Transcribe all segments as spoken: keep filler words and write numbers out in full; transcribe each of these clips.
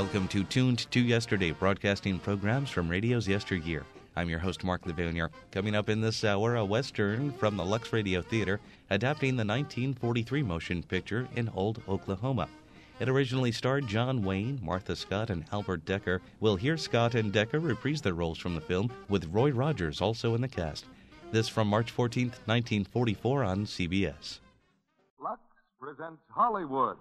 Welcome to Tuned to Yesterday, broadcasting programs from radio's yesteryear. I'm your host, Mark Levanier. Coming up in this hour, a Western from the Lux Radio Theater, adapting the nineteen forty-three motion picture In Old Oklahoma. It originally starred John Wayne, Martha Scott, and Albert Decker. We'll hear Scott and Decker reprise their roles from the film, with Roy Rogers also in the cast. This from March fourteenth, nineteen forty-four on C B S. Lux presents Hollywood.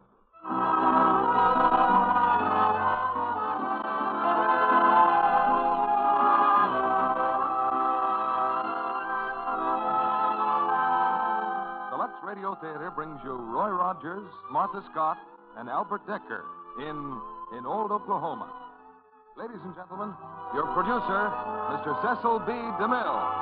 The Lux Radio Theater brings you Roy Rogers, Martha Scott, and Albert Decker in In Old Oklahoma. Ladies and gentlemen, your producer, Mister Cecil B. DeMille.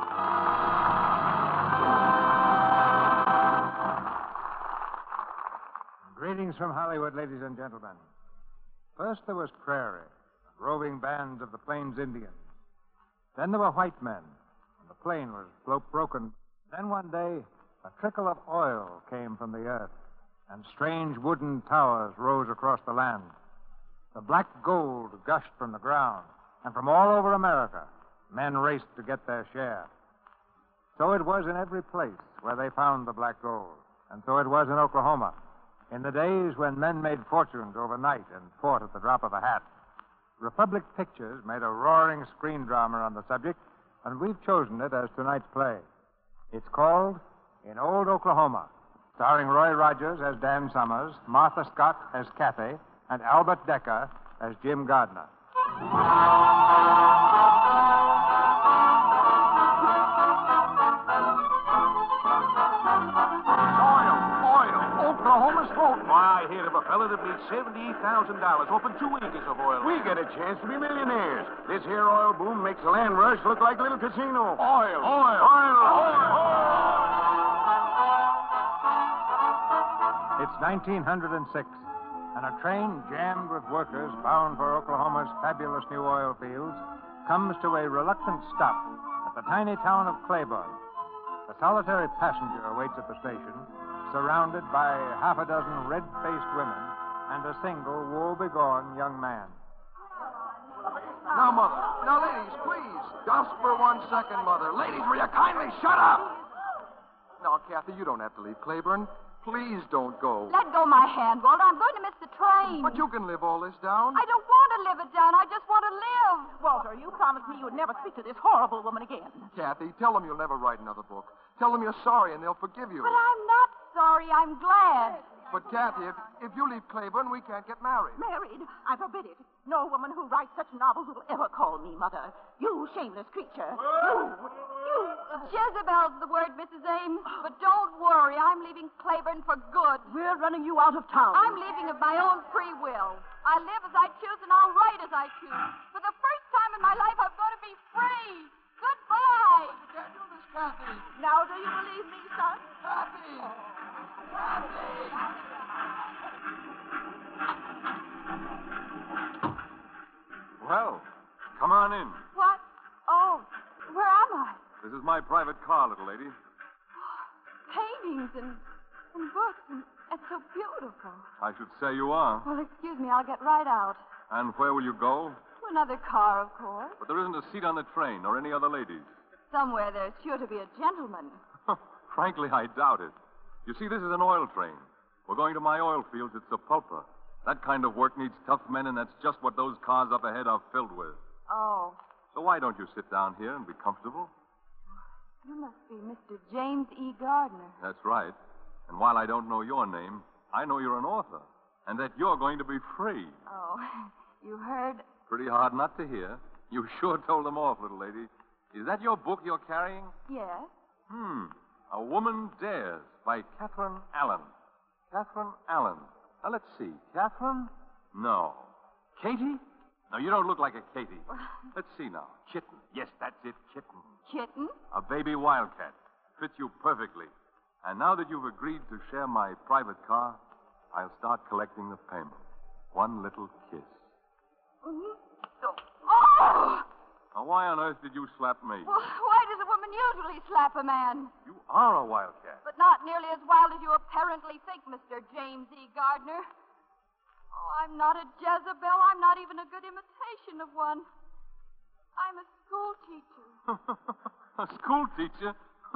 Greetings from Hollywood, ladies and gentlemen. First there was Prairie, roving bands of the Plains Indians. Then there were white men, and the plain was slope broken. Then one day, a trickle of oil came from the earth, and strange wooden towers rose across the land. The black gold gushed from the ground, and from all over America, men raced to get their share. So it was in every place where they found the black gold, and so it was in Oklahoma, in the days when men made fortunes overnight and fought at the drop of a hat. Republic Pictures made a roaring screen drama on the subject, and we've chosen it as tonight's play. It's called In Old Oklahoma, starring Roy Rogers as Dan Summers, Martha Scott as Kathy, and Albert Decker as Jim Gardner. Oklahoma's vote. Why, I heard of a fella that made seventy-eight thousand dollars off two acres of oil. We get a chance to be millionaires. This here oil boom makes the land rush look like a little casino. Oil. Oil. Oil. Oil. oil. It's nineteen oh six, and a train jammed with workers bound for Oklahoma's fabulous new oil fields comes to a reluctant stop at the tiny town of Claiborne. A solitary passenger awaits at the station, surrounded by half a dozen red-faced women and a single woe-begone young man. Now, Mother. Now, ladies, please. Just for one second, Mother. Ladies, will you kindly shut up? Now, Kathy, you don't have to leave Claiborne. Please don't go. Let go my hand, Walter. I'm going to miss the train. But you can live all this down. I don't want to live it down. I just want to live. Walter, you promised me you would never speak to this horrible woman again. Kathy, tell them you'll never write another book. Tell them you're sorry and they'll forgive you. But I'm not sorry. I'm glad. But, Kathy, if, if you leave Claiborne, we can't get married. Married? I forbid it. No woman who writes such novels will ever call me mother. You shameless creature. You, you... Jezebel's the word, Missus Ames. But don't worry. I'm leaving Claiborne for good. We're running you out of town. I'm leaving of my own free will. I live as I choose and I'll write as I choose. For the first time in my life, I'm going to be free. Goodbye. You can't do this, Kathy. Now, do you believe me, son? Kathy. Kathy. Well, come on in. What? Oh, where am I? This is my private car, little lady. Paintings and, and books, and it's so beautiful. I should say you are. Well, excuse me, I'll get right out. And where will you go? To another car, of course. But there isn't a seat on the train or any other ladies. Somewhere there's sure to be a gentleman. Frankly, I doubt it. You see, this is an oil train. We're going to my oil fields at Sapulpa. That kind of work needs tough men, and that's just what those cars up ahead are filled with. Oh. So why don't you sit down here and be comfortable? You must be Mister James E. Gardner. That's right. And while I don't know your name, I know you're an author, and that you're going to be free. Oh, you heard? Pretty hard not to hear. You sure told them off, little lady. Is that your book you're carrying? Yes. Hmm. A Woman Dares by Catherine Allen. Catherine Allen. Now, let's see. Catherine? No. Katie? No, you don't look like a Katie. Let's see now. Kitten. Yes, that's it. Kitten. Kitten? A baby wildcat. Fits you perfectly. And now that you've agreed to share my private car, I'll start collecting the payment. One little kiss. Mm-hmm. Oh! Now, why on earth did you slap me? Well, why does a woman usually slap a man? You are a wildcat. But not nearly as wild as you apparently think, Mister James E. Gardner. Oh, I'm not a Jezebel. I'm not even a good imitation of one. I'm a school teacher. A school teacher?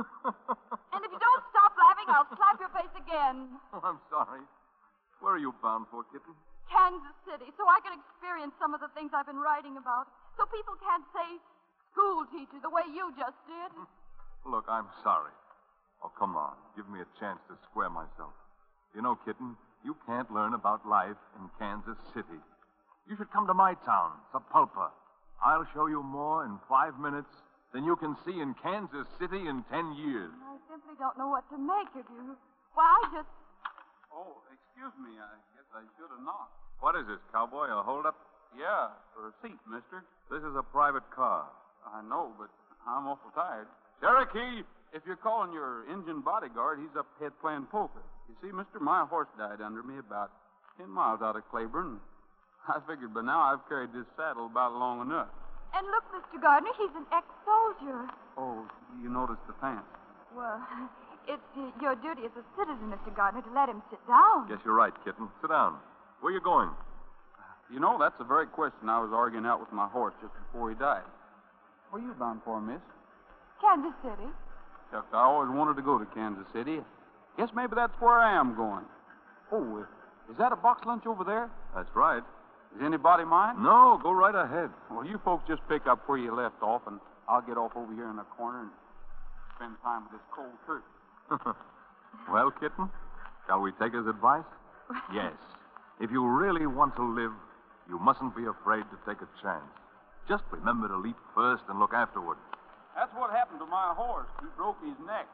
And if you don't stop laughing, I'll slap your face again. Oh, I'm sorry. Where are you bound for, kitten? Kansas City, so I can experience some of the things I've been writing about. So people can't say school teacher the way you just did. Look, I'm sorry. Oh, come on. Give me a chance to square myself. You know, kitten, you can't learn about life in Kansas City. You should come to my town, Sapulpa. I'll show you more in five minutes than you can see in Kansas City in ten years. I simply don't know what to make of you. Why, I just... Oh, excuse me. I guess I should have knocked. What is this, cowboy? A holdup? Yeah, for a seat, mister. This is a private car. I know, but I'm awful tired. Cherokee! If you're calling your engine bodyguard, he's up ahead playing poker. You see, mister, my horse died under me about ten miles out of Claiborne. I figured by now I've carried this saddle about long enough. And look, Mister Gardner, he's an ex-soldier. Oh, you noticed the pants? Well, it's uh, your duty as a citizen, Mister Gardner, to let him sit down. Guess you're right, kitten. Sit down. Where you going? You know, that's the very question I was arguing out with my horse just before he died. Where you bound for, miss? Kansas City. Shucks, I always wanted to go to Kansas City. Guess maybe that's where I am going. Oh, uh, is that a box lunch over there? That's right. Is anybody mine? No, go right ahead. Well, you folks just pick up where you left off, and I'll get off over here in the corner and spend time with this cold turkey. Well, kitten, shall we take his advice? Yes. If you really want to live, you mustn't be afraid to take a chance. Just remember to leap first and look afterward. That's what happened to my horse. He broke his neck.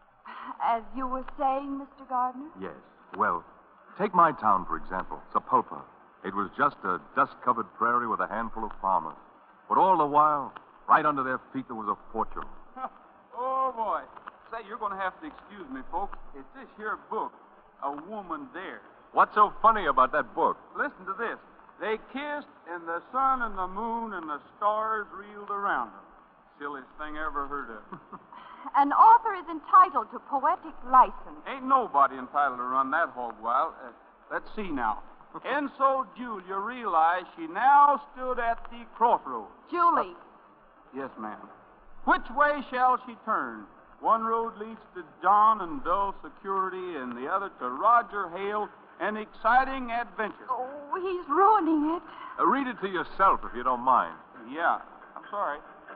As you were saying, Mister Gardner? Yes. Well, take my town, for example, Sapulpa. It was just a dust-covered prairie with a handful of farmers. But all the while, right under their feet, there was a fortune. Oh, boy. Say, you're going to have to excuse me, folks. It's this here book, A Woman Dares. What's so funny about that book? Listen to this. They kissed, and the sun and the moon and the stars reeled around them. Silliest thing I ever heard of. An author is entitled to poetic license. Ain't nobody entitled to run that hog wild. Uh, let's see now. And so Julia realized she now stood at the crossroads. Julie. Yes, ma'am. Which way shall she turn? One road leads to John and dull security, and the other to Roger Hale and exciting adventure. Oh, he's ruining it. Uh, read it to yourself, if you don't mind. Yeah, I'm sorry.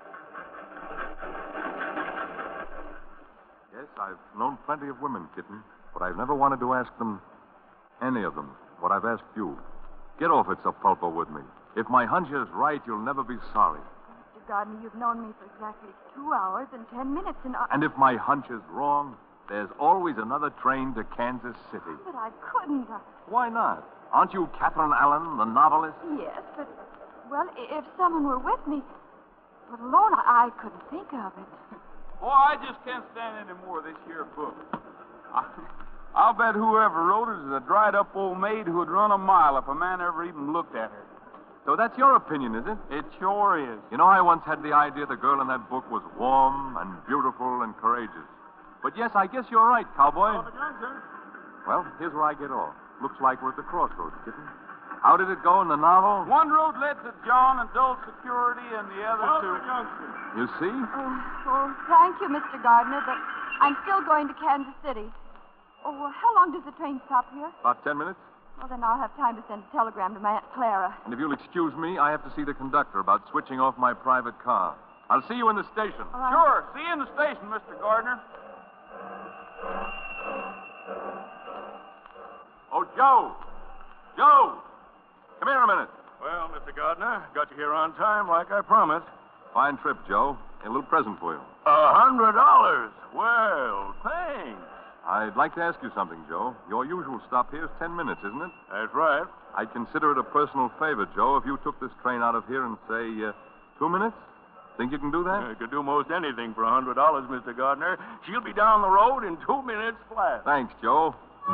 Yes, I've known plenty of women, kitten, but I've never wanted to ask them, any of them, what I've asked you. Get off it, Sapulpa, with me. If my hunch is right, you'll never be sorry. Mister Gardner, you've known me for exactly two hours and ten minutes, and I... And if my hunch is wrong, there's always another train to Kansas City. But I couldn't. I... Why not? Aren't you Catherine Allen, the novelist? Yes, but, well, i- if someone were with me, but alone, I, I couldn't think of it. Boy, I just can't stand any more of this here book. I, I'll bet whoever wrote it is a dried-up old maid who'd run a mile if a man ever even looked at her. So that's your opinion, is it? It sure is. You know, I once had the idea the girl in that book was warm and beautiful and courageous. But yes, I guess you're right, cowboy. Well, here's where I get off. Looks like we're at the crossroads, kitten. How did it go in the novel? One road led to John and dull security, and the other to... You see? Oh, oh, thank you, Mister Gardner, but I'm still going to Kansas City. Oh, well, how long does the train stop here? About ten minutes. Well, then I'll have time to send a telegram to my Aunt Clara. And if you'll excuse me, I have to see the conductor about switching off my private car. I'll see you in the station. All right. Sure. See you in the station, Mister Gardner. Oh, Joe! Joe! Come here a minute. Well, Mister Gardner, got you here on time like I promised. Fine trip, Joe. A little present for you. A hundred dollars. Well, thanks. I'd like to ask you something, Joe. Your usual stop here is ten minutes, isn't it? That's right. I'd consider it a personal favor, Joe, if you took this train out of here in, say, uh, two minutes. Think you can do that? I could do most anything for a hundred dollars, Mister Gardner. She'll be down the road in two minutes flat. Thanks, Joe.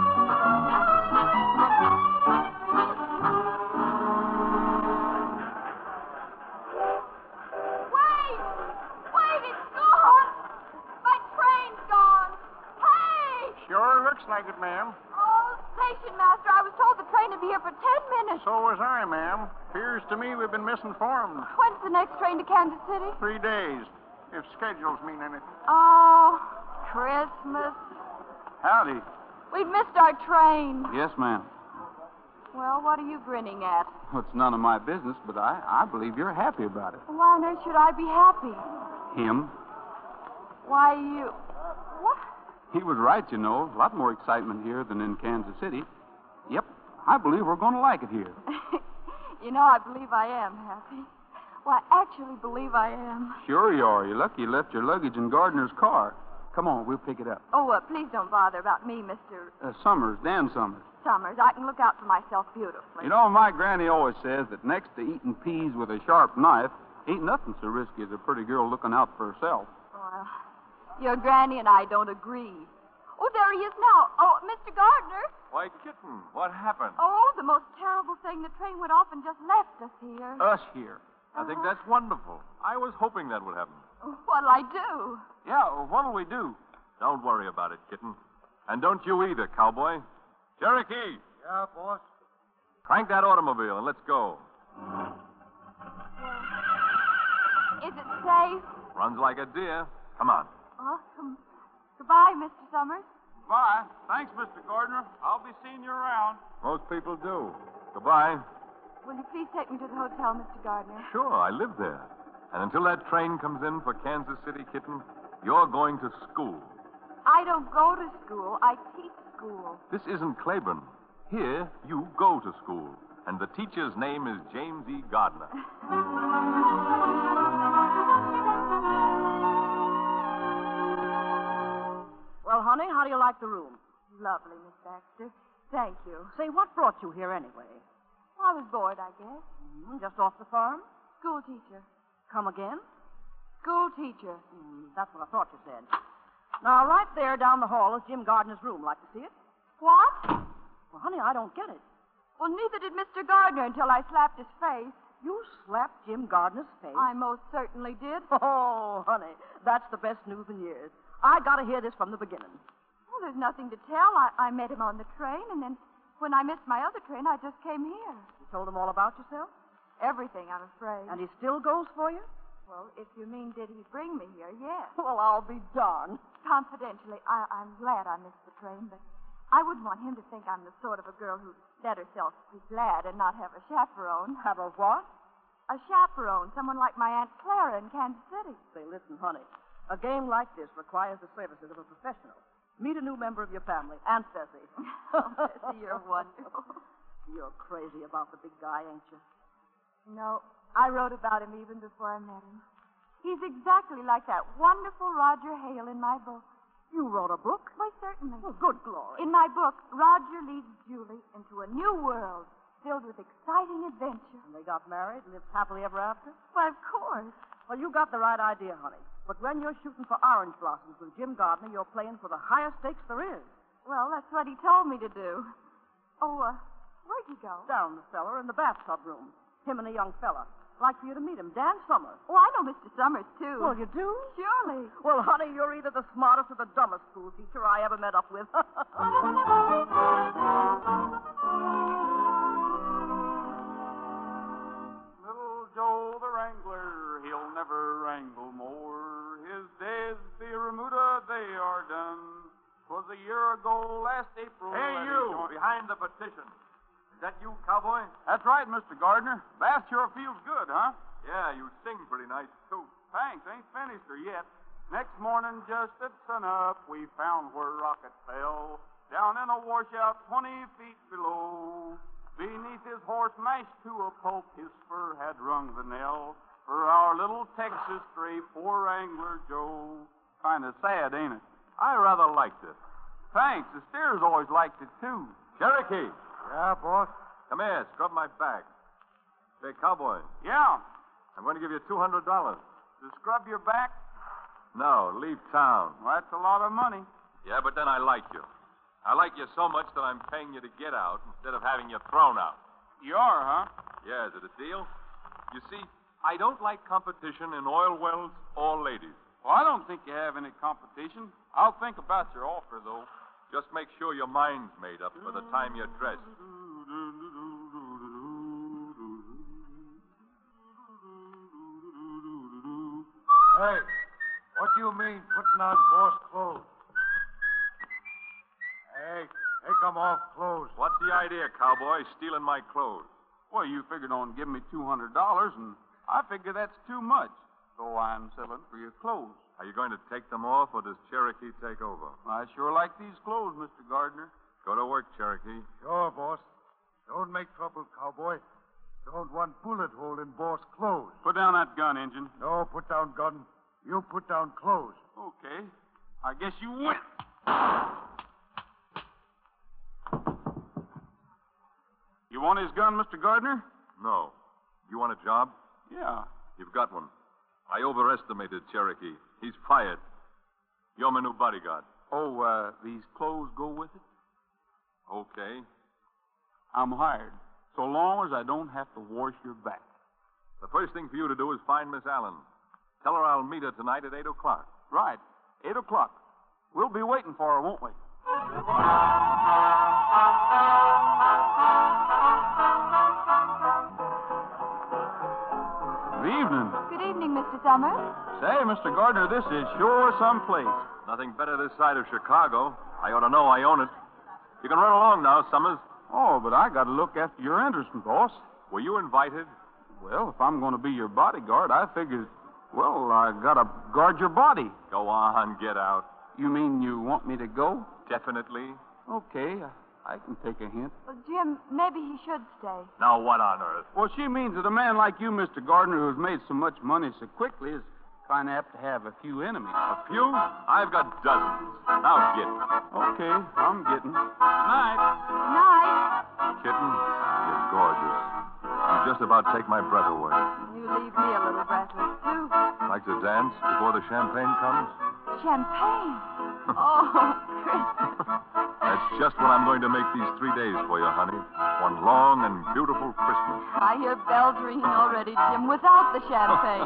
Wait! Wait, it's gone! My train's gone! Hey! Sure looks like it, ma'am. Oh, Station master, I was told the train would be here for ten minutes. So was I, ma'am. Appears to me we've been misinformed. When's the next train to Kansas City? Three days, if schedules mean anything. Oh, Christmas. Howdy. We've missed our train. Yes, ma'am. Well, what are you grinning at? Well, it's none of my business, but I, I believe you're happy about it. Why on earth should I be happy? Him? Why, you... What? He was right, you know. A lot more excitement here than in Kansas City. Yep, I believe we're going to like it here. You know, I believe I am happy. Well, I actually believe I am. Sure you are. You're lucky you left your luggage in Gardner's car. Come on, we'll pick it up. Oh, uh, please don't bother about me, Mister Uh, Summers, Dan Summers. Summers. I can look out for myself beautifully. You know, my granny always says that next to eating peas with a sharp knife, ain't nothing so risky as a pretty girl looking out for herself. Well, your granny and I don't agree. Oh, there he is now. Oh, Mister Gardner. Why, Kitten, what happened? Oh, the most terrible thing. The train went off and just left us here. Us here. I think that's wonderful. I was hoping that would happen. What'll I do? Yeah, well, what'll we do? Don't worry about it, Kitten. And don't you either, cowboy. Cherokee, Yeah, boss. crank that automobile and let's go. Is it safe? Runs like a deer. Come on. Oh, come. Goodbye, Mister Summers. Bye. Thanks, Mister Gardner. I'll be seeing you around. Most people do. Goodbye. Will you please take me to the hotel, Mister Gardner? Sure, I live there. And until that train comes in for Kansas City, Kitten, you're going to school. I don't go to school. I teach school. This isn't Claiborne. Here, you go to school. And the teacher's name is James E. Gardner. Well, honey, how do you like the room? Lovely, Miss Baxter. Thank you. Say, what brought you here anyway? I was bored, I guess. Mm, just off the farm? School teacher. Come again? School teacher. Mm, that's what I thought you said. Now, right there down the hall is Jim Gardner's room. Like to see it? What? Well, honey, I don't get it. Well, neither did Mister Gardner until I slapped his face. You slapped Jim Gardner's face? I most certainly did. Oh, honey, that's the best news in years. I got to hear this from the beginning. Well, there's nothing to tell. I, I met him on the train, and then when I missed my other train, I just came here. You told him all about yourself? Everything, I'm afraid. And he still goes for you? Well, if you mean did he bring me here, yes. Well, I'll be darned. Confidentially, I, I'm glad I missed the train, but I wouldn't want him to think I'm the sort of a girl who'd let herself be glad and not have a chaperone. Have a what? A chaperone, someone like my Aunt Clara in Kansas City. Say, listen, honey. A game like this requires the services of a professional. Meet a new member of your family, Aunt Bessie. Oh, Bessie, you're wonderful. You're crazy about the big guy, ain't you? No, I wrote about him even before I met him. He's exactly like that wonderful Roger Hale in my book. You wrote a book? Why, certainly. Oh, good glory. In my book, Roger leads Julie into a new world filled with exciting adventure. And they got married, lived happily ever after? Why, of course. Well, you got the right idea, honey. But when you're shooting for orange blossoms with Jim Gardner, you're playing for the highest stakes there is. Well, that's what he told me to do. Oh, uh, where'd he go? Down the cellar in the bathtub room. Him and a young fella. Like for you to meet him, Dan Summers. Oh, I know Mister Summers, too. Well, you do? Surely. Well, honey, you're either the smartest or the dumbest school teacher I ever met up with. Little Joe the Wrangler, he'll never wrangle more. His days at the Remuda, they are done. 'Twas a year ago, last April. Hey, that he you, joined- behind the petition. Is that you, cowboy? That's right, Mister Gardner. Bath sure feels good, huh? Yeah, you sing pretty nice, too. Thanks, ain't finished her yet. Next morning, just at sunup, we found where Rocket fell. Down in a washout twenty feet below. Beneath his horse, mashed to a pulp, his spur had rung the knell. For our little Texas stray, poor Wrangler Joe. Kind of sad, ain't it? I rather liked it. Thanks. The steers always liked it, too. Cherokee, Yeah, boss. come here, scrub my back. Say, cowboy, Yeah. I'm going to give you two hundred dollars. To scrub your back? No, leave town. Well, that's a lot of money. Yeah, but then I like you. I like you so much that I'm paying you to get out instead of having you thrown out. You are, huh? Yeah, is it a deal? You see, I don't like competition in oil wells or ladies. Well, I don't think you have any competition. I'll think about your offer, though. Just make sure your mind's made up for the time you're dressed. Hey, what do you mean putting on boss clothes? Hey, take them off clothes. What's the idea, cowboy, stealing my clothes? Well, you figured on giving me two hundred dollars, and I figure that's too much. So I'm selling for your clothes. Are you going to take them off, or does Cherokee take over? I sure like these clothes, Mister Gardner. Go to work, Cherokee. Sure, boss. Don't make trouble, cowboy. Don't want bullet hole in boss clothes. Put down that gun, Injun. No, put down gun. You put down clothes. Okay. I guess you win. You want his gun, Mister Gardner? No. You want a job? Yeah. You've got one. I overestimated Cherokee. He's fired. You're my new bodyguard. Oh, uh, these clothes go with it? Okay. I'm hired. So long as I don't have to wash your back. The first thing for you to do is find Miss Allen. Tell her I'll meet her tonight at eight o'clock. Right. Eight o'clock. We'll be waiting for her, won't we? Good evening. Good evening, Mister Summers. Say, Mister Gardner, this is sure some place. Nothing better this side of Chicago. I ought to know I own it. You can run along now, Summers. Oh, but I got to look after your interest, boss. Were you invited? Well, if I'm going to be your bodyguard, I figured, well, I got to guard your body. Go on, get out. You mean you want me to go? Definitely. Okay, I can take a hint. Well, Jim, maybe he should stay. Now, what on earth? Well, she means that a man like you, Mister Gardner, who's made so much money so quickly, is kind of apt to have a few enemies. A few? I've got dozens. Now, get. Okay, I'm getting. Good night. Night. Kitten, you're gorgeous. You just about take my breath away. You leave me a little breathless, too. Like to dance before the champagne comes? Champagne. Oh, Chris. That's just what I'm going to make these three days for you, honey. One long and beautiful Christmas. I hear bells ringing already, Jim, without the champagne.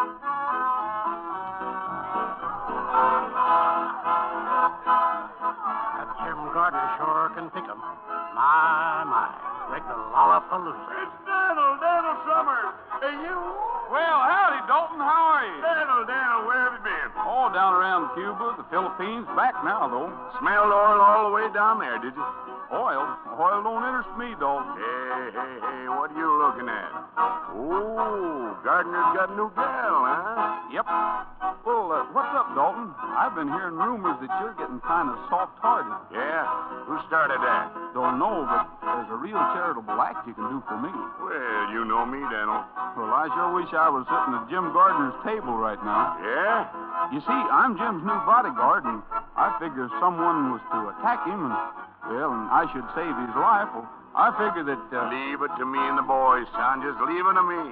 That Jim Gardner sure can pick 'em. My, my. Like the Lollapalooza. It's Daniel, Daniel Summers. Hey, you. Well, howdy, Dalton. How are you? Daniel, Daniel, where have you been? Oh, down around Cuba, the Philippines. Back now, though. Smelled oil all the way down there, did you? Oil? Oil don't interest me, Dalton. Hey, hey, hey, what are you looking at? Oh, Gardner's got a new gal, huh? Yep. Well, uh, what's up, Dalton? I've been hearing rumors that you're getting kind of soft-hearted. Yeah? Who started that? Don't know, but there's a real charitable act you can do for me. Well, you know me, Daniel. Well, I sure wish I was sitting at Jim Gardner's table right now. Yeah? You see, I'm Jim's new bodyguard, and I figure if someone was to attack him and, well, and I should save his life, well, I figure that... Uh... Leave it to me and the boys, son. Just leave it to me.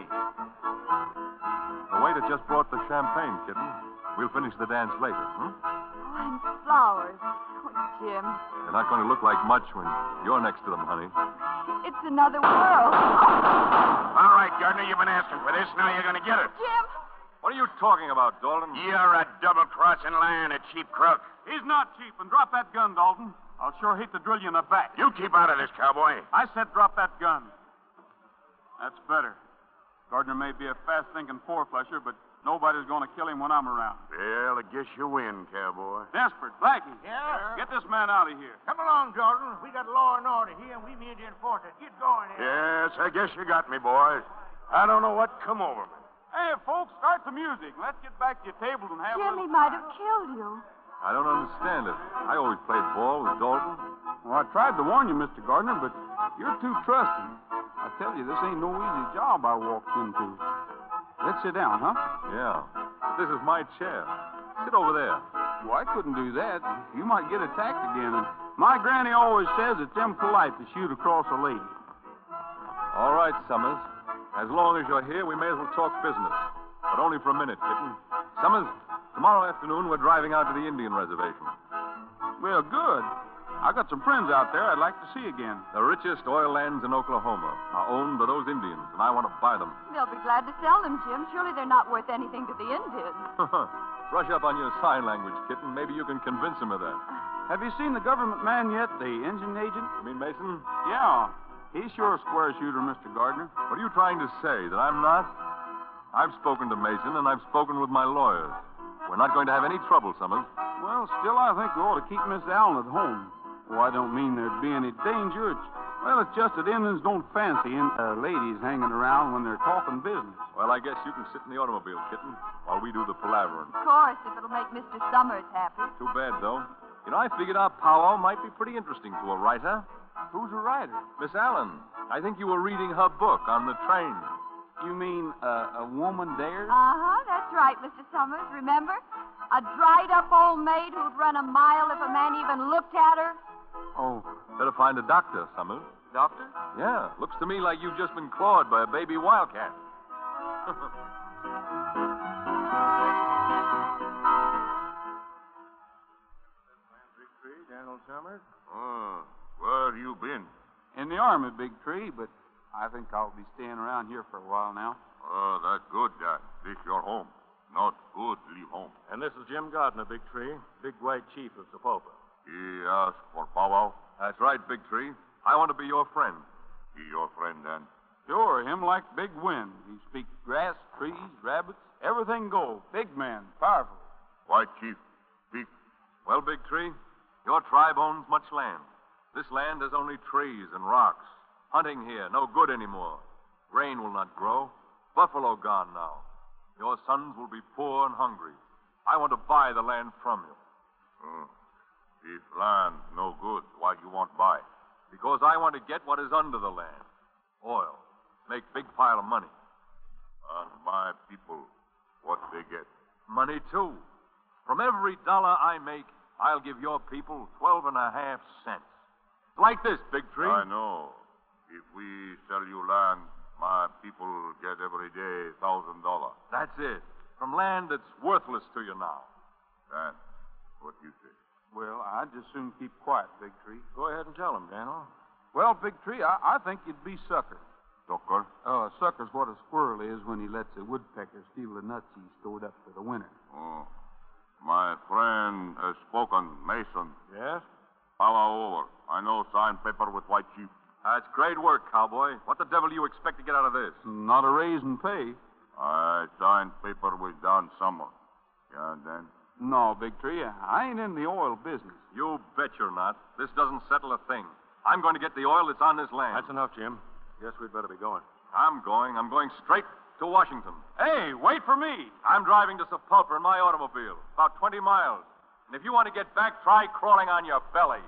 The waiter just brought the champagne, kitten. We'll finish the dance later, hmm? Oh, and flowers. Oh, Jim. They're not going to look like much when you're next to them, honey. It's another world. All right, Gardner, you've been asking for this. Now you're going to get it. Jim! What are you talking about, Dalton? You're a double-crossing liar and a cheap crook. He's not cheap, and drop that gun, Dalton. I'll sure hate to drill you in the back. You keep out of this, cowboy. I said drop that gun. That's better. Gardner may be a fast-thinking four-flusher, but nobody's going to kill him when I'm around. Well, I guess you win, cowboy. Desperate, Blackie. Yeah? Get this man out of here. Come along, Dalton. We got law and order here, and we mean to enforce it. Get going here. Yes, I guess you got me, boys. I don't know what come over me. Hey, folks, start the music. Let's get back to your tables and have a Jim, little... he might have killed you. I don't understand it. I always played ball with Dalton. Well, I tried to warn you, Mister Gardner, but you're too trusting. I tell you, this ain't no easy job I walked into. Let's sit down, huh? Yeah. This is my chair. Sit over there. Well, I couldn't do that. You might get attacked again. And my granny always says it's impolite to shoot across a lady. All right, Summers. As long as you're here, we may as well talk business. But only for a minute, kitten. Summers, tomorrow afternoon we're driving out to the Indian reservation. Well, good. I got some friends out there I'd like to see again. The richest oil lands in Oklahoma are owned by those Indians, and I want to buy them. They'll be glad to sell them, Jim. Surely they're not worth anything to the Indians. Brush up on your sign language, kitten. Maybe you can convince them of that. Have you seen the government man yet, the engine agent? You mean Mason? Yeah. He's sure a square shooter, Mister Gardner. What are you trying to say, that I'm not? I've spoken to Mason, and I've spoken with my lawyers. We're not going to have any trouble, Summers. Well, still, I think we ought to keep Miss Allen at home. Oh, I don't mean there'd be any danger. It's, well, it's just that Indians don't fancy in, uh, ladies hanging around when they're talking business. Well, I guess you can sit in the automobile, kitten, while we do the palavering. Of course, if it'll make Mister Summers happy. Too bad, though. You know, I figured our powwow might be pretty interesting to a writer. Who's a writer? Miss Allen. I think you were reading her book on the train. You mean uh, a woman dares? Uh-huh, that's right, Mister Summers. Remember? A dried-up old maid who'd run a mile if a man even looked at her. Oh. Better find a doctor, Summers. Doctor? Yeah. Looks to me like you've just been clawed by a baby wildcat. General Summers? Oh, where have you been? In the Army, Big Tree, but I think I'll be staying around here for a while now. Oh, that's good, Jack. This your home. Not good to leave home. And this is Jim Gardner, Big Tree, Big White Chief of Sapulpa. He asked for powwow. That's right, Big Tree. I want to be your friend. He your friend, then? Sure, him like Big Wind. He speaks grass, trees, rabbits, everything goes. Big man, powerful. White Chief, speak. Well, Big Tree, your tribe owns much land. This land has only trees and rocks. Hunting here, no good anymore. Grain will not grow. Buffalo gone now. Your sons will be poor and hungry. I want to buy the land from you. Hmm. This land no good. Why you want buy? Because I want to get what is under the land. Oil. Make big pile of money. And my people, what they get? Money, too. From every dollar I make, I'll give your people twelve and a half cents. Like this, Big Tree. I know. If we sell you land, my people get every day thousand dollars. That's it. From land that's worthless to you now. Dan, what do you say? Well, I'd just soon keep quiet, Big Tree. Go ahead and tell him, Daniel. Well, Big Tree, I, I think you'd be sucker. Sucker? Uh, sucker's what a squirrel is when he lets a woodpecker steal the nuts he's stored up for the winter. Oh. My friend has spoken, Mason. Yes? Powwow over. I know sign paper with White Chief. That's great work, cowboy. What the devil do you expect to get out of this? Not a raise in pay. I signed paper with Don Summer. Yeah, Dan? No, Big Tree, I ain't in the oil business. You bet you're not. This doesn't settle a thing. I'm going to get the oil that's on this land. That's enough, Jim. Guess we'd better be going. I'm going. I'm going straight to Washington. Hey, wait for me. I'm driving to Sapulpa in my automobile, about twenty miles. And if you want to get back, try crawling on your belly.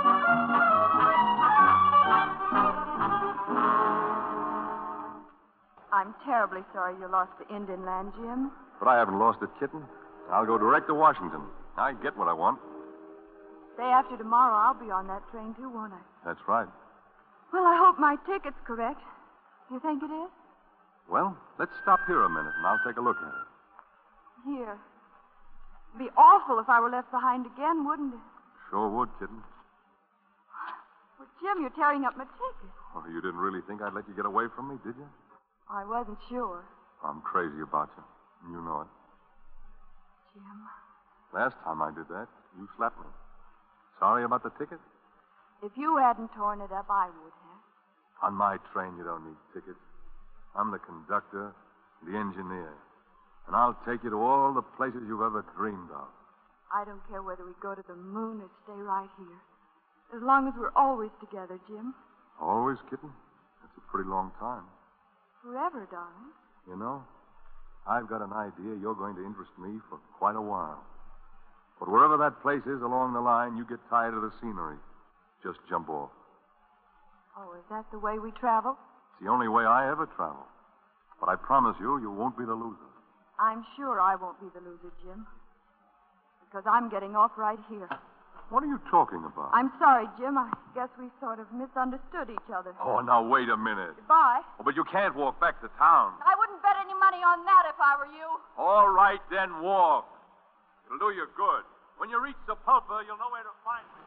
I'm terribly sorry you lost the Indian land, Jim. But I haven't lost it, kitten. I'll go direct to Washington. I get what I want. Day after tomorrow, I'll be on that train, too, won't I? That's right. Well, I hope my ticket's correct. You think it is? Well, let's stop here a minute, and I'll take a look at it. Here. It'd be awful if I were left behind again, wouldn't it? Sure would, kitten. Well, Jim, you're tearing up my ticket. Oh, you didn't really think I'd let you get away from me, did you? I wasn't sure. I'm crazy about you. You know it. Jim. Last time I did that, you slapped me. Sorry about the ticket? If you hadn't torn it up, I would have. On my train, you don't need tickets. I'm the conductor, the engineer. And I'll take you to all the places you've ever dreamed of. I don't care whether we go to the moon or stay right here. As long as we're always together, Jim. Always, kitten? That's a pretty long time. Forever, darling. You know, I've got an idea you're going to interest me for quite a while. But wherever that place is along the line, you get tired of the scenery. Just jump off. Oh, is that the way we travel? It's the only way I ever travel. But I promise you, you won't be the loser. I'm sure I won't be the loser, Jim. Because I'm getting off right here. What are you talking about? I'm sorry, Jim. I guess we sort of misunderstood each other. Oh, now, wait a minute. Goodbye. Oh, but you can't walk back to town. I wouldn't bet any money on that if I were you. All right, then walk. It'll do you good. When you reach Sapulpa, you'll know where to find me.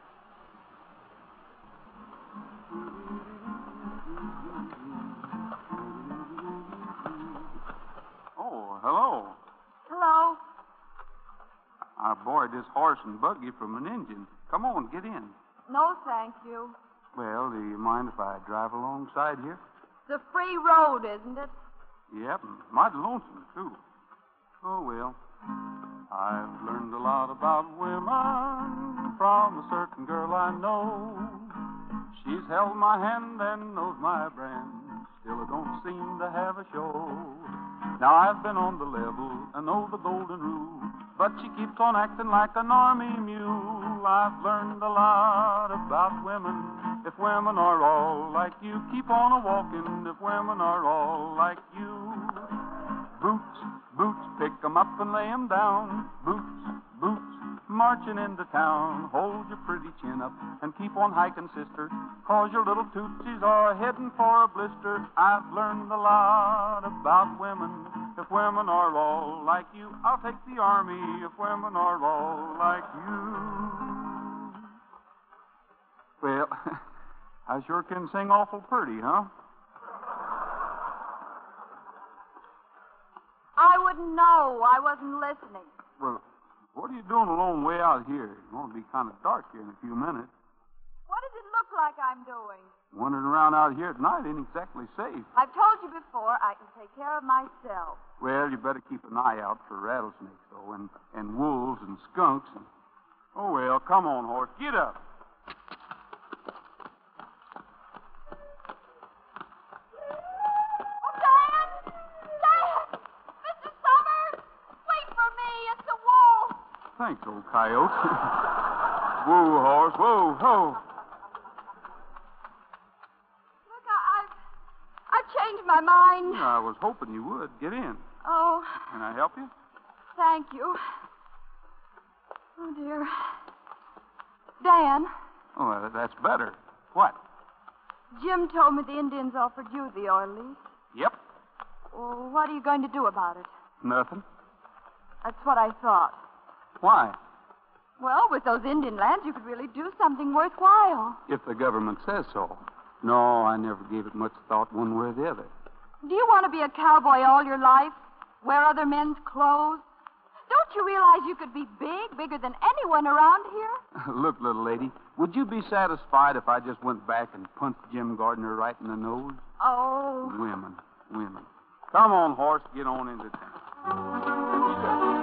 Oh, hello. Hello. I borrowed this horse and buggy from an Indian. Come on, get in. No, thank you. Well, do you mind if I drive alongside here? It's a free road, isn't it? Yep, and mighty lonesome, too. Oh, well. I've learned a lot about women from a certain girl I know. She's held my hand and knows my brand. Still, I don't seem to have a show. Now, I've been on the level and know the golden rule, but she keeps on acting like an army mule. I've learned a lot about women. If women are all like you, keep on a-walking. If women are all like you. Boots, boots, pick 'em up and lay 'em down. Boots, boots, marching into town. Hold your pretty chin up and keep on hiking, sister, 'cause your little tootsies are heading for a blister. I've learned a lot about women. If women are all like you, I'll take the army. If women are all like you. Well, I sure can sing awful pretty, huh? I wouldn't know. I wasn't listening. Well, what are you doing alone way out here? It's going to be kind of dark here in a few minutes. What does it look like I'm doing? Wandering around out here at night ain't exactly safe. I've told you before, I can take care of myself. Well, you better keep an eye out for rattlesnakes, though, and, and wolves and skunks. And... Oh, well, come on, horse. Get up. Oh, Dan! Dan! Mister Summers! Wait for me! It's a wolf! Thanks, old coyote. Whoa, horse. Whoa, ho. Look, I, I've... I've changed my mind. I was hoping you would. Get in. Oh, Can I help you? thank you. Oh, dear. Dan, Oh, uh, that's better. What? Jim told me the Indians offered you the oil lease. Yep. Well, what are you going to do about it? Nothing. That's what I thought. Why? Well, with those Indian lands, you could really do something worthwhile. If the government says so. No, I never gave it much thought one way or the other. Do you want to be a cowboy all your life? Wear other men's clothes? Don't you realize you could be big, bigger than anyone around here? Look, little lady, would you be satisfied if I just went back and punched Jim Gardner right in the nose? Oh. Women, women. Come on, horse, get on into town.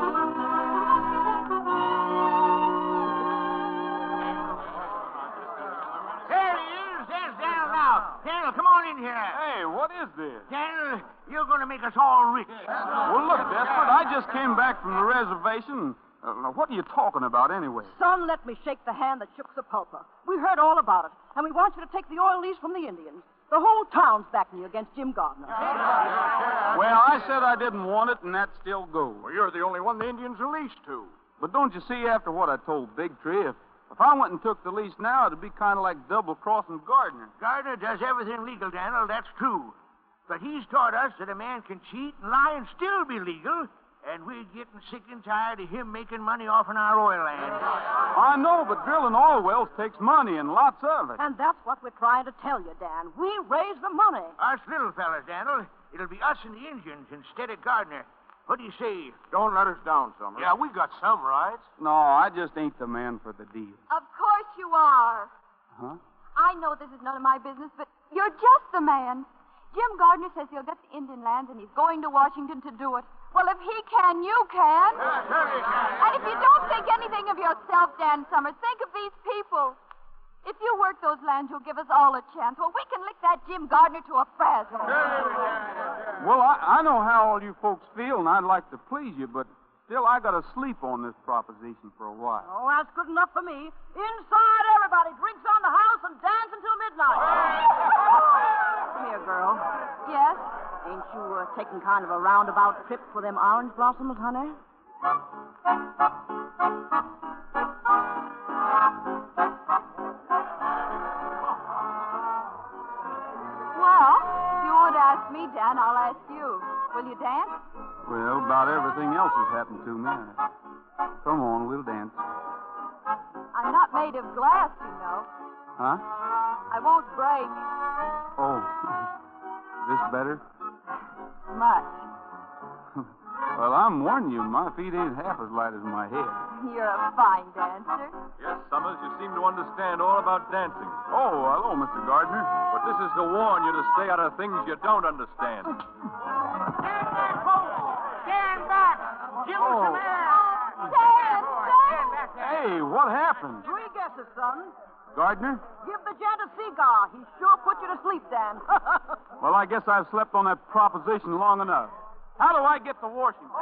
There he is. There's Daniel now. Daniel, come on in here. Hey, what is this? Daniel, you're going to make us all rich. Well, look, Desperate, I just came back from the reservation. Uh, now, what are you talking about anyway? Son, let me shake the hand that shook Sepulpa. We heard all about it, and we want you to take the oil lease from the Indians. The whole town's backing you against Jim Gardner. Well, I said I didn't want it, and that still goes. Well, you're the only one the Indians are leased to. But don't you see, after what I told Big Tree, if, if I went and took the lease now, it'd be kind of like double-crossing Gardner. Gardner does everything legal, Daniel. That's true. But he's taught us that a man can cheat and lie and still be legal. And we're getting sick and tired of him making money off in our oil land. I know, but drilling oil wells takes money and lots of it. And that's what we're trying to tell you, Dan. We raise the money. Us little fellas, Daniel. It'll be us and the Indians instead of Gardner. What do you say? Don't let us down, Summers. Yeah, we got some rights. No, I just ain't the man for the deal. Of course you are. Huh? I know this is none of my business, but you're just the man. Jim Gardner says he'll get the Indian lands, and he's going to Washington to do it. Well, if he can, you can. Yeah, sure you can. And if you don't think anything of yourself, Dan Summers, think of these people. If you work those lands, you'll give us all a chance. Well, we can lick that Jim Gardner to a frazzle. Well, I, I know how all you folks feel, and I'd like to please you, but still, I got to sleep on this proposition for a while. Oh, that's good enough for me. Inside, everybody. Drinks on the house and dance until midnight. Come here, girl. Yes? Ain't you uh, taking kind of a roundabout trip for them orange blossoms, honey? Well, if you won't ask me, Dan, I'll ask you. Will you dance? Well, about everything else has happened to me. Come on, we'll dance. I'm not made of glass, you know. Huh? I won't break Oh, this better? much. Well, I'm warning you, my feet ain't half as light as my head. You're a fine dancer. Yes, Summers, you seem to understand all about dancing. Oh, hello, Mister Gardner. But this is to warn you to stay out of things you don't understand. Stand back, folks! Stand back! Give us some air! Stand, stand! Hey, what happened? Three guesses, son. Gardner? Give the gent a cigar. He sure put you to sleep, Dan. Well, I guess I've slept on that proposition long enough. How do I get to Washington?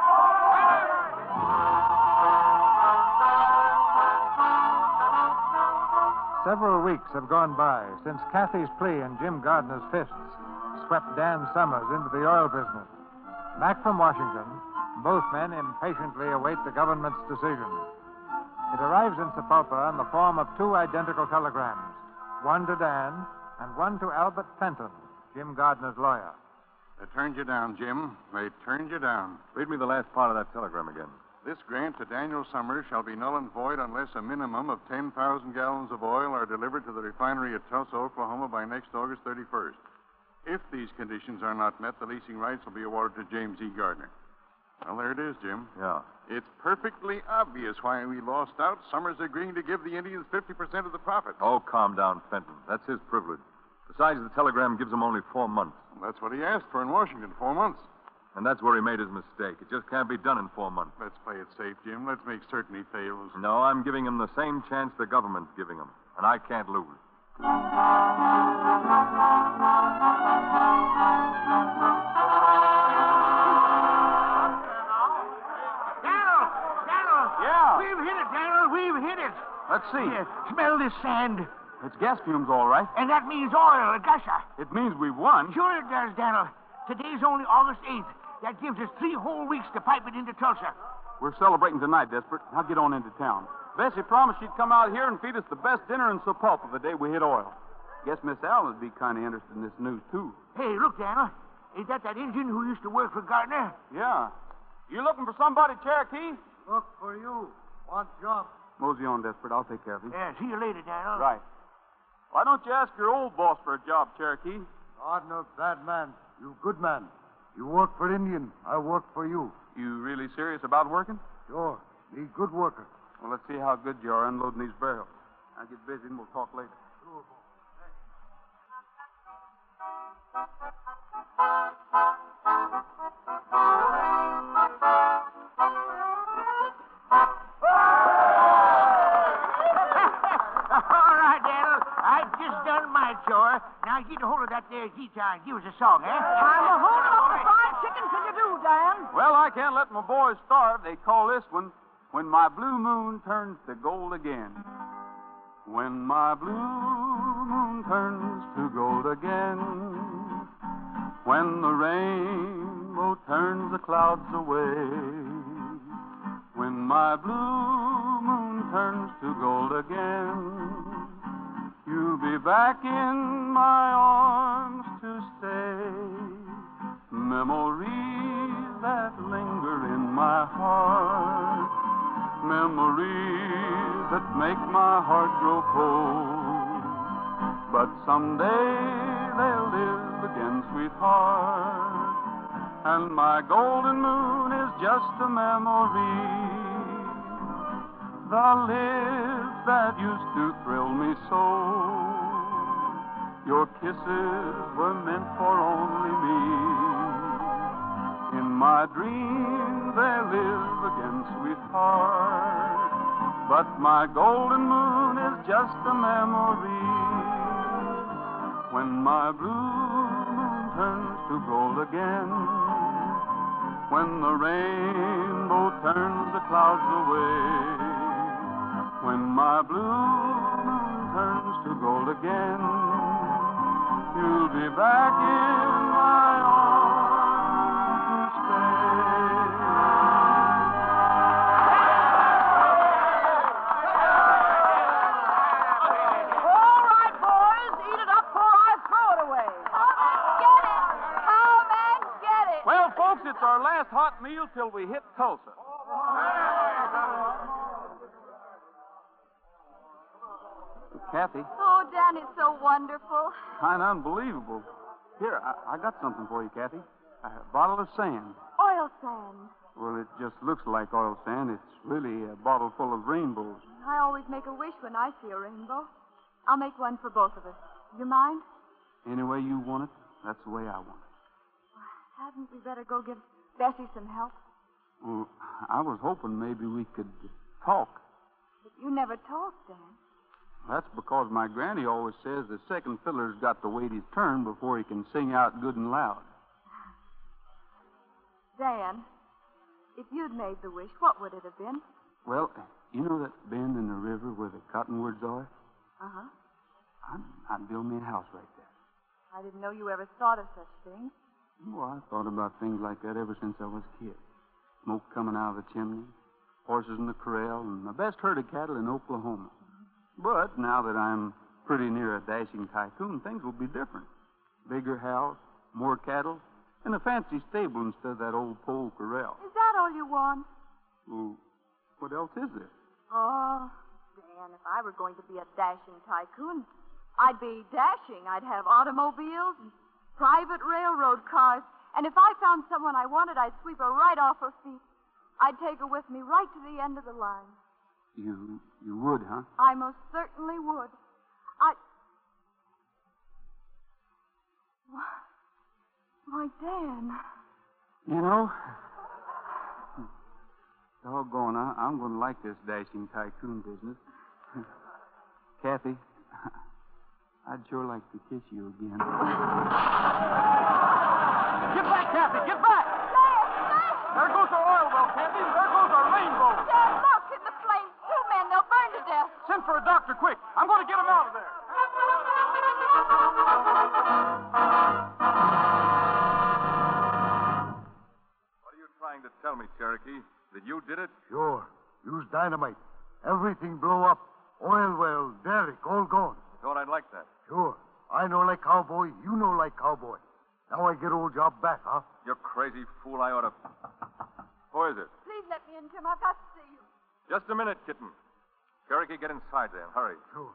Several weeks have gone by since Kathy's plea and Jim Gardner's fists swept Dan Summers into the oil business. Back from Washington, both men impatiently await the government's decision. It arrives in Sapulpa in the form of two identical telegrams, one to Dan and one to Albert Fenton, Jim Gardner's lawyer. They turned you down, Jim. They turned you down. Read me the last part of that telegram again. This grant to Daniel Summers shall be null and void unless a minimum of ten thousand gallons of oil are delivered to the refinery at Tulsa, Oklahoma by next August thirty-first. If these conditions are not met, the leasing rights will be awarded to James E. Gardner. Well, there it is, Jim. Yeah. It's perfectly obvious why we lost out. Summers agreeing to give the Indians fifty percent of the profits. Oh, calm down, Fenton. That's his privilege. Besides, the telegram gives him only four months. Well, that's what he asked for in Washington, four months. And that's where he made his mistake. It just can't be done in four months. Let's play it safe, Jim. Let's make certain he fails. No, I'm giving him the same chance the government's giving him. And I can't lose. Daniel! Daniel! Yeah? We've hit it, Daniel. We've hit it. Let's see. Here, smell this sand. It's gas fumes, all right. And that means oil, a gusher. It means we've won. Sure it does, Daniel. Today's only August eighth. That gives us three whole weeks to pipe it into Tulsa. We're celebrating tonight, Desperate. Now get on into town. Bessie promised she'd come out here and feed us the best dinner in Sapulpa the day we hit oil. Guess Miss Allen would be kind of interested in this news, too. Hey, look, Daniel. Is that that Indian who used to work for Gardner? Yeah. You looking for somebody, Cherokee? Look for you. Want job? Mosey on, Desperate. I'll take care of you. Yeah, see you later, Daniel. Right. Why don't you ask your old boss for a job, Cherokee? Gardner, bad man. You good man. You work for Indian. I work for you. You really serious about working? Sure. Me good worker. Well, let's see how good you are unloading these barrels. I'll get busy and we'll talk later. All right, Daniel. I've just done my chore. Now get a hold of that there guitar and give us a song, eh? I'm a holding up the fried chicken till you do, Dan. Well, I can't let my boys starve. They call this one When My Blue Moon Turns to Gold Again. When my blue moon turns to gold again, when the rainbow turns the clouds away, when my blue moon turns to gold again, you'll be back in my arms to stay. Memories that linger in my heart, memories that make my heart grow cold. But someday they'll live again, sweetheart, and my golden moon is just a memory. The lips that used to thrill me so, your kisses were meant for only me. In my dreams they live again, sweetheart, but my golden moon is just a memory. When my blue moon turns to gold again, when the rainbow turns the clouds away, when my blue moon turns to gold again, you'll be back in my arms to stay. All right, boys. Eat it up before I throw it away. Get it! Come and get it! Well, folks, it's our last hot meal till we hit Tulsa. Kathy, Oh, Dan is so wonderful. kind of unbelievable. Here, I, I got something for you, Kathy. A bottle of sand. Oil sand. Well, it just looks like oil sand. It's really a bottle full of rainbows. I always make a wish when I see a rainbow. I'll make one for both of us. You mind? Any way you want it, that's the way I want it. Hadn't we better go give Bessie some help? Well, I was hoping maybe we could talk. But you never talk, Dan. That's because my granny always says the second fiddler's got to wait his turn before he can sing out good and loud. Dan, if you'd made the wish, what would it have been? Well, you know that bend in the river where the cottonwoods are? Uh-huh. I'd, I'd build me a house right there. I didn't know you ever thought of such things. Oh, I thought about things like that ever since I was a kid. Smoke coming out of the chimney, horses in the corral, and the best herd of cattle in Oklahoma. But now that I'm pretty near a dashing tycoon, things will be different. Bigger house, more cattle, and a fancy stable instead of that old pole corral. Is that all you want? Well, what else is there? Oh, Dan, if I were going to be a dashing tycoon, I'd be dashing. I'd have automobiles and private railroad cars. And if I found someone I wanted, I'd sweep her right off her feet. I'd take her with me right to the end of the line. You you would, huh? I most certainly would. I... Why, Dan. You know, doggone, I, I'm going to like this dashing tycoon business. Kathy, I'd sure like to kiss you again. Get back, Kathy! Get back! Dan, Dan! There goes our oil well, Kathy. There goes our rainbow. Dan, look, in the flames. Two men, they'll burn to death. Send for a doctor, quick. I'm going to get him out of there. What are you trying to tell me, Cherokee? That you did it? Sure. Use dynamite. Everything blow up. Oil well, derrick, all gone. Thought I'd like that. Sure. I know like cowboy, you know like cowboy. Now I get old job back, huh? You crazy fool, I ought to... Who is it? Please let me in, Jim. I've got to see you. Just a minute, kitten. Cherokee, get inside there. Hurry. Sure.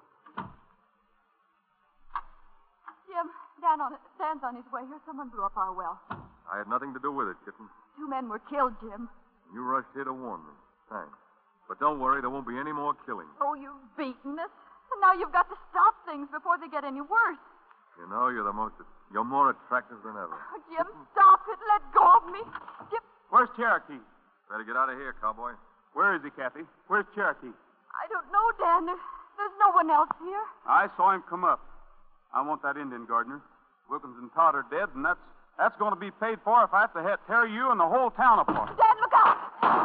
Jim, Dan on, Dan's on his way here. Someone blew up our well. I had nothing to do with it, kitten. Two men were killed, Jim. You rushed here to warn me. Thanks. But don't worry, there won't be any more killing. Oh, you've beaten us. And now you've got to stop things before they get any worse. You know, you're the most... You're more attractive than ever. Oh, Jim, stop it. Let go of me. Jim... Where's Cherokee? Better get out of here, cowboy. Where is he, Kathy? Where's Cherokee? I don't know, Dan. There, there's no one else here. I saw him come up. I want that Indian, Gardner. Wilkins and Todd are dead, and that's that's going to be paid for if I have to ha- tear you and the whole town apart. Dan, look out!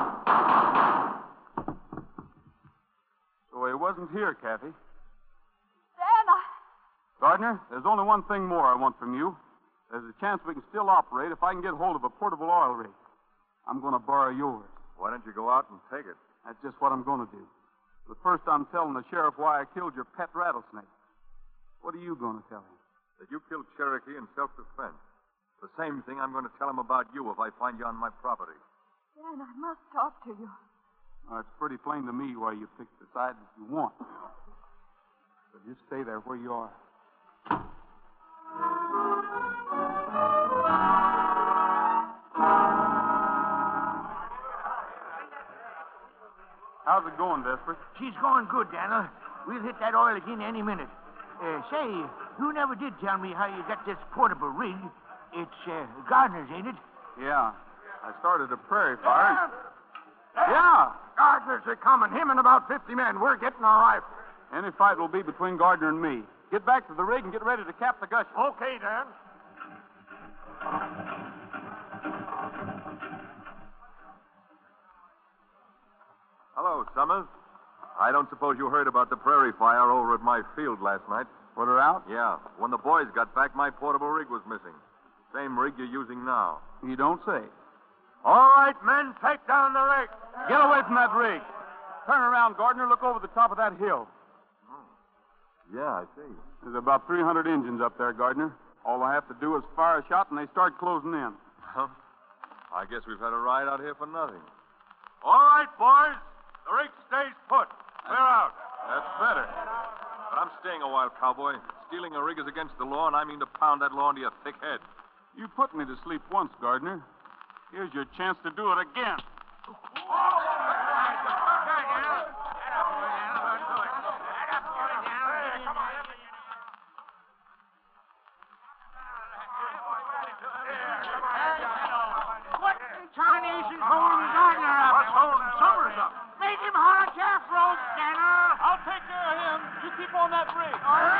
So he wasn't here, Kathy. Dan, I... Gardner, there's only one thing more I want from you. There's a chance we can still operate if I can get hold of a portable oil rig. I'm going to borrow yours. Why don't you go out and take it? That's just what I'm going to do. But first I'm telling the sheriff why I killed your pet rattlesnake. What are you going to tell him? That you killed Cherokee in self-defense. The same thing I'm going to tell him about you if I find you on my property. Dan, I must talk to you. Well, it's pretty plain to me why you picked the side that you want. So just stay there where you are. How's it going, Desperate? She's going good, Daniel. We'll hit that oil again any minute. Uh, say, you never did tell me how you got this portable rig. It's uh, Gardner's, ain't it? Yeah. I started a prairie fire. Yeah. Gardner's are coming. Him and about fifty men. We're getting our rifles. Any fight will be between Gardner and me. Get back to the rig and get ready to cap the gusher. Okay, Dan. Hello, Summers. I don't suppose you heard about the prairie fire over at my field last night. Put her out? Yeah. When the boys got back, my portable rig was missing. Same rig you're using now. You don't say. All right, men, take down the rig. Get away from that rig. Turn around, Gardner. Look over the top of that hill. Yeah, I see. There's about three hundred engines up there, Gardner. All I have to do is fire a shot, and they start closing in. Huh? I guess we've had a ride out here for nothing. All right, boys. The rig stays put. Clear out. That's better. But I'm staying a while, cowboy. Stealing a rig is against the law, and I mean to pound that law into your thick head. You put me to sleep once, Gardner. Here's your chance to do it again. Tarnation's holding Gardner up. What's holding Summers up? Make him haul a calf rope, Danner. I'll take care of him. You keep on that rig.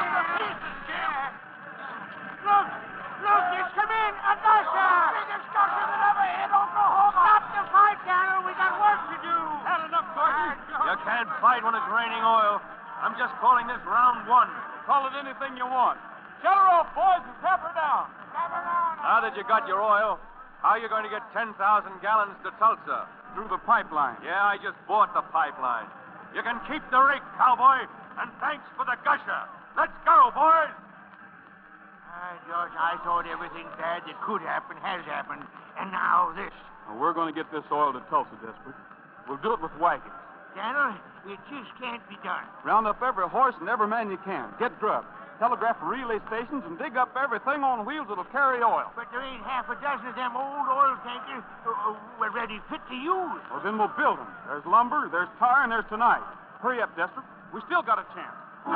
Look, look, it's come in. A gusher. Biggest gusher that ever hit Oklahoma. Stop the fight, Danner. We got work to do. Had enough, Gordon. You can't fight when it's raining oil. I'm just calling this round one. Call it anything you want. Shut her off, boys, and tap her down. Now that you got your oil, how are you going to get ten thousand gallons to Tulsa? Through the pipeline. Yeah, I just bought the pipeline. You can keep the rig, cowboy, and thanks for the gusher. Let's go, boys. Ah, George, I thought everything bad that could happen has happened, and now this. Well, we're going to get this oil to Tulsa, Desperate. We'll do it with wagons. Danner, it just can't be done. Round up every horse and every man you can. Get grub. Telegraph relay stations and dig up everything on wheels that'll carry oil. But there ain't half a dozen of them old oil tankers uh, uh, ready fit to use. Well, then we'll build them. There's lumber, there's tar, and there's tonight. Hurry up, Desperate. We still got a chance.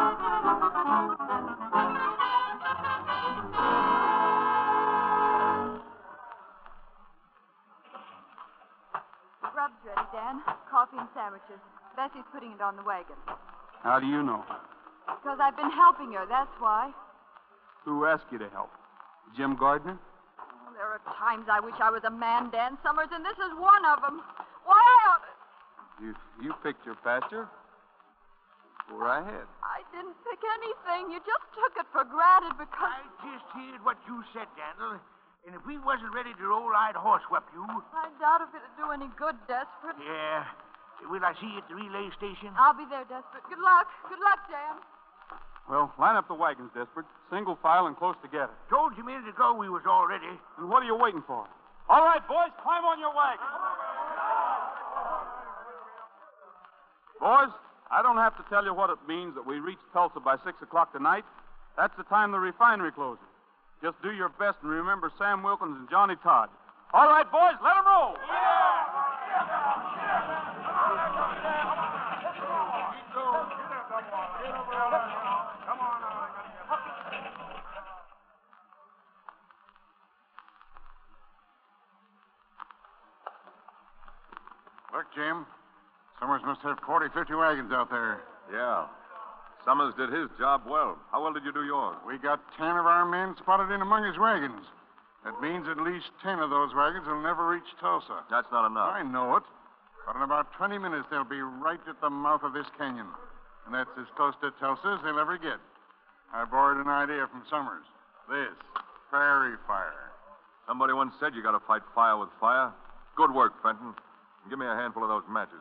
Grub's ready, Dan. Coffee and sandwiches. Bessie's putting it on the wagon. How do you know? Because I've been helping her, that's why. Who asked you to help? Jim Gardner? Oh, there are times I wish I was a man, Dan Summers, and this is one of them. Why, I ought to... You you picked your pasture? Go right ahead. I didn't pick anything. You just took it for granted because... I just heard what you said, Daniel. And if we wasn't ready to roll, I'd horsewhip you. I doubt if it'd do any good, Desperate. Yeah. Will I see you at the relay station? I'll be there, Desperate. Good luck. Good luck, Dan. Well, line up the wagons, Desperate. Single file and close together. Told you a minute ago we was all ready. And what are you waiting for? All right, boys, climb on your wagon. Boys, I don't have to tell you what it means that we reach Tulsa by six o'clock tonight. That's the time the refinery closes. Just do your best and remember Sam Wilkins and Johnny Todd. All right, boys, let them roll. Look, Jim. Summers must have forty, fifty wagons out there. Yeah. Summers did his job well. How well did you do yours? We got ten of our men spotted in among his wagons. That means at least ten of those wagons will never reach Tulsa. That's not enough. I know it. But in about twenty minutes, they'll be right at the mouth of this canyon. And that's as close to Tulsa as they'll ever get. I borrowed an idea from Summers. This, prairie fire. Somebody once said you got to fight fire with fire. Good work, Fenton. Give me a handful of those matches.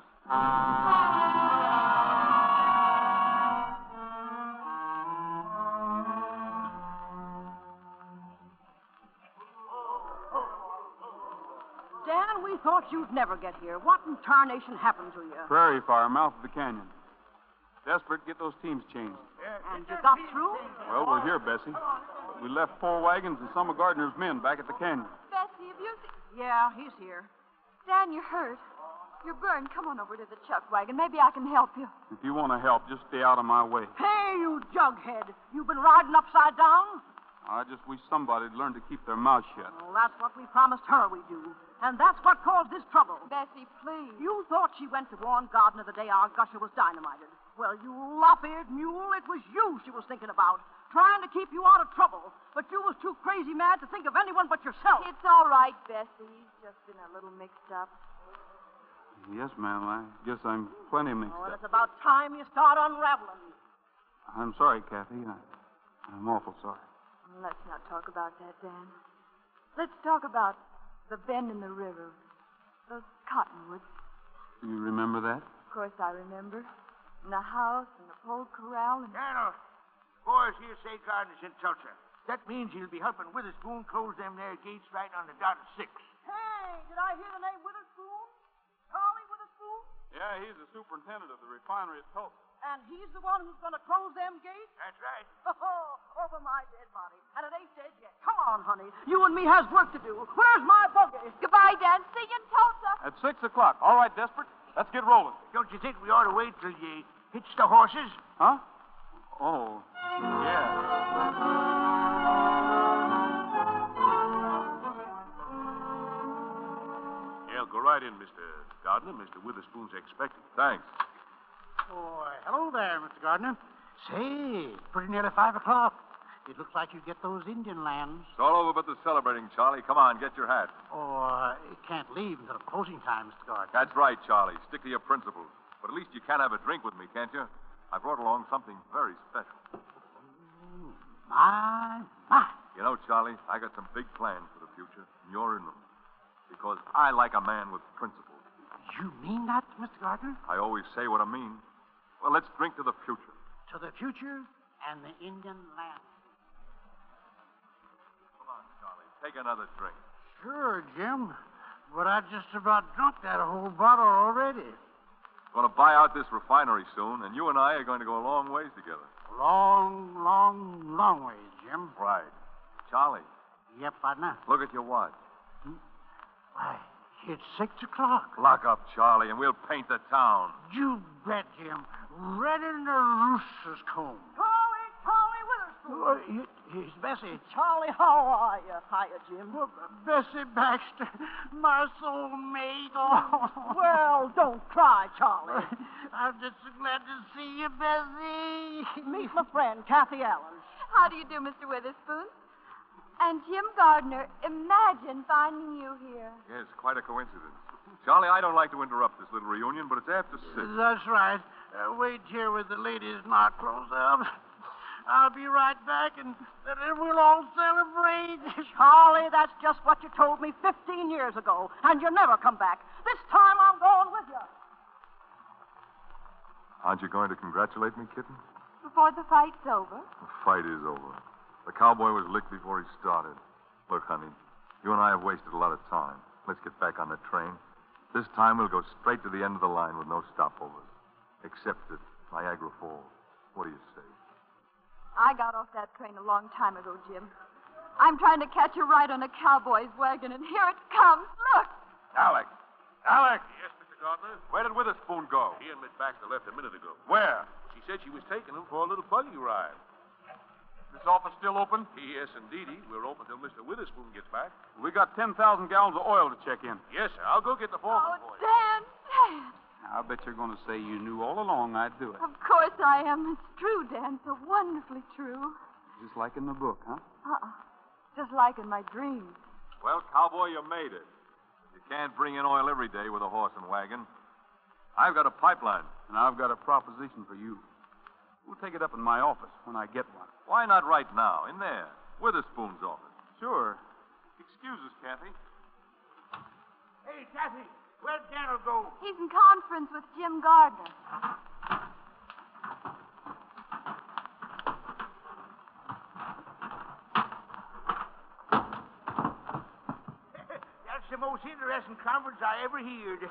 Dan, we thought you'd never get here. What in tarnation happened to you? Prairie fire, mouth of the canyon. Desperate, get those teams changed. And you got through? Well, we're here, Bessie. We left four wagons and some of Gardner's men back at the canyon. Bessie, have you seen... Yeah, he's here. Dan, you're hurt. You're burned. Come on over to the chuck wagon. Maybe I can help you. If you want to help, just stay out of my way. Hey, you jughead. You've been riding upside down? I just wish somebody'd learn to keep their mouth shut. Well, that's what we promised her we'd do. And that's what caused this trouble. Bessie, please. You thought she went to warn Gardner the day our gusher was dynamited. Well, you lop-eared mule, it was you she was thinking about. Trying to keep you out of trouble. But you was too crazy mad to think of anyone but yourself. It's all right, Bessie. He's just been a little mixed up. Yes, ma'am. I guess I'm plenty mixed Oh, and up. it's about time you start unraveling. I'm sorry, Kathy. I, I'm awful sorry. Let's not talk about that, Dan. Let's talk about the bend in the river. Those cottonwoods. You remember that? Of course I remember. And the house and the pole corral and... Colonel, boys here say Gardner's in Tulsa. That means he'll be helping Witherspoon close them there gates right on the dot of six. Hey, did I hear the name Witherspoon? Charlie Witherspoon? Yeah, he's the superintendent of the refinery at Tulsa. And he's the one who's going to close them gates? That's right. Oh, over my dead body. And it ain't dead yet. Come on. on, honey. You and me has work to do. Where's my buggy? Goodbye, Dan. See you in Tulsa. At six o'clock. All right, Desperate. Let's get rolling. Don't you think we ought to wait till you hitch the horses? Huh? Oh, yeah. Yeah, go right in, Mister Gardner. Mister Witherspoon's expecting. Thanks. Oh, uh, hello there, Mister Gardner. Say, pretty nearly five o'clock. It looks like you get those Indian lands. It's all over but the celebrating, Charlie. Come on, get your hat. Oh, uh, you can't leave until closing time, Mister Gardner. That's right, Charlie. Stick to your principles. But at least you can have a drink with me, can't you? I brought along something very special. My, my. You know, Charlie, I got some big plans for the future, and you're in them. Because I like a man with principles. You mean that, Mister Gardner? I always say what I mean. Well, let's drink to the future. To the future and the Indian land. Come on, Charlie. Take another drink. Sure, Jim. But I just about drunk that whole bottle already. Going to buy out this refinery soon, and you and I are going to go a long ways together. Long, long, long ways, Jim. Right. Charlie. Yep, partner. Look at your watch. Hmm? Why, it's six o'clock. Lock up, Charlie, and we'll paint the town. You bet, Jim. Red in the rooster's comb. Charlie, Charlie Witherspoon. Oh, it's Bessie. Charlie, how are you? Hiya, Jim. Oh, Bessie Baxter, my soulmate. Oh. Well, don't cry, Charlie. I'm just so glad to see you, Bessie. Meet my friend, Kathy Allen. How do you do, Mister Witherspoon? And Jim Gardner, imagine finding you here. Yes, quite a coincidence. Charlie, I don't like to interrupt this little reunion, but it's after six. That's right. Uh, wait here with the ladies not closed up. I'll be right back, and then we'll all celebrate. Charlie, that's just what you told me fifteen years ago, and you never come back. This time I'm going with you. Aren't you going to congratulate me, kitten? Before the fight's over? The fight is over. The cowboy was licked before he started. Look, honey, you and I have wasted a lot of time. Let's get back on the train. This time we'll go straight to the end of the line with no stopovers. Except at Niagara Falls. What do you say? I got off that train a long time ago, Jim. I'm trying to catch a ride on a cowboy's wagon, and here it comes. Look! Alec! Alec! Yes, Mister Gardner? Where did Witherspoon go? He and Miss Baxter left a minute ago. Where? She said she was taking him for a little buggy ride. This office still open? Yes, indeedy. We're open till Mister Witherspoon gets back. We got ten thousand gallons of oil to check in. Yes, sir. I'll go get the foreman Oh, for you. Dan, Dan. I bet you're going to say you knew all along I'd do it. Of course I am. It's true, Dan. So wonderfully true. Just like in the book, huh? Uh-uh. Just like in my dreams. Well, cowboy, you made it. You can't bring in oil every day with a horse and wagon. I've got a pipeline. And I've got a proposition for you. We'll take it up in my office when I get one. Why not right now, in there? Witherspoon's office. Sure. Excuse us, Kathy. Hey, Kathy, where'd Daniel go? He's in conference with Jim Gardner. That's the most interesting conference I ever heard.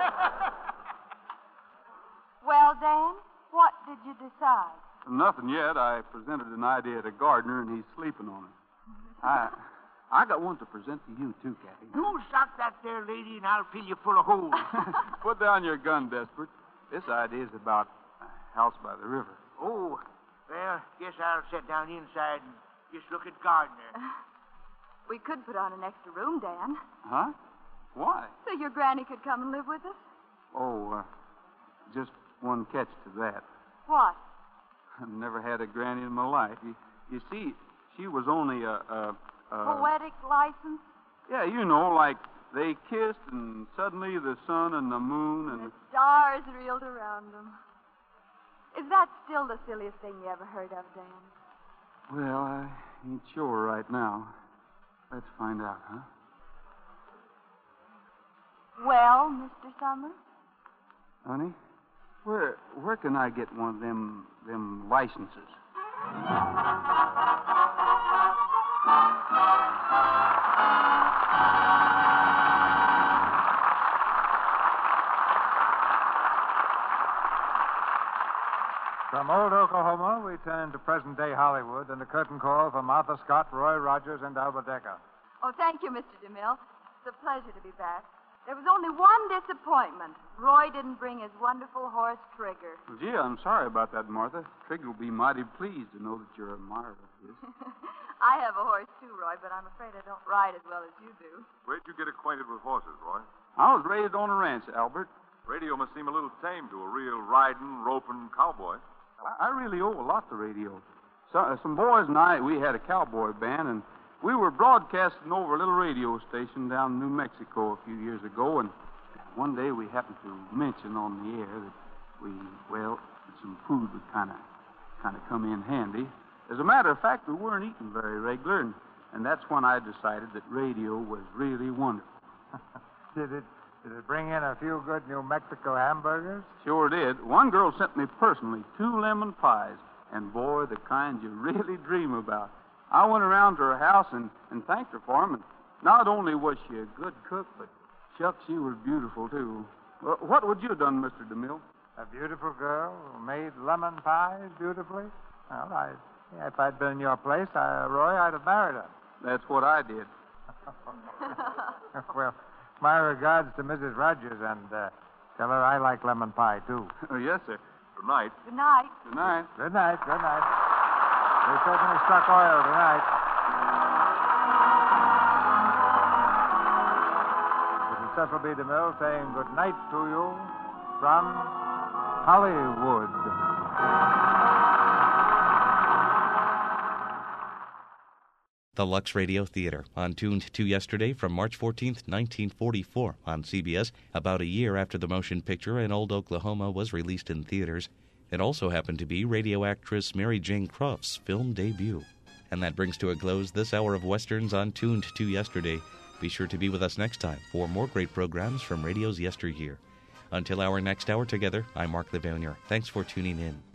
Well, Dan, what did you decide? Nothing yet. I presented an idea to Gardner, and he's sleeping on it. I I got one to present to you, too, Kathy. You stop that there lady, and I'll fill you full of holes. Put down your gun, Desperate. This idea is about a house by the river. Oh, well, guess I'll sit down inside and just look at Gardner. We could put on an extra room, Dan. Huh? Why? So your granny could come and live with us? Oh, uh, just one catch to that. What? I've never had a granny in my life. You, you see, she was only a, a, a... Poetic license? Yeah, you know, like they kissed and suddenly the sun and the moon and... The stars reeled around them. Is that still the silliest thing you ever heard of, Dan? Well, I ain't sure right now. Let's find out, huh? Well, Mister Summers? Honey, where where can I get one of them them licenses? From old Oklahoma, we turn to present-day Hollywood and a curtain call for Martha Scott, Roy Rogers, and Albert Decker. Oh, thank you, Mister DeMille. It's a pleasure to be back. There was only one disappointment. Roy didn't bring his wonderful horse, Trigger. Well, gee, I'm sorry about that, Martha. Trigger will be mighty pleased to know that you're a admirer of his. I have a horse, too, Roy, but I'm afraid I don't ride as well as you do. Where'd you get acquainted with horses, Roy? I was raised on a ranch, Albert. Radio must seem a little tame to a real riding, roping cowboy. I, I really owe a lot to radio. So, uh, some boys and I, we had a cowboy band, and we were broadcasting over a little radio station down in New Mexico a few years ago, and one day we happened to mention on the air that we, well, some food would kind of kind of come in handy. As a matter of fact, we weren't eating very regular, and, and that's when I decided that radio was really wonderful. Did it did it bring in a few good New Mexico hamburgers? Sure did. One girl sent me personally two lemon pies, and boy, the kind you really dream about. I went around to her house and, and thanked her for them, and not only was she a good cook, but shucks, she was beautiful, too. Well, what would you have done, Mister DeMille? A beautiful girl who made lemon pies beautifully? Well, I, yeah, if I'd been in your place, I, Roy, I'd have married her. That's what I did. Well, my regards to Missus Rogers, and uh, tell her I like lemon pie, too. Oh, yes, sir. Good night. Good night. Good night. Good night, good night. They certainly struck oil tonight. This is Cecil B. DeMille saying good night to you from Hollywood. The Lux Radio Theater, on Tuned to Yesterday from March fourteenth, nineteen forty-four on C B S, about a year after the motion picture In Old Oklahoma was released in theaters. It also happened to be radio actress Mary Jane Croft's film debut. And that brings to a close this hour of Westerns on Tuned to Yesterday. Be sure to be with us next time for more great programs from radio's yesteryear. Until our next hour together, I'm Mark Levanier. Thanks for tuning in.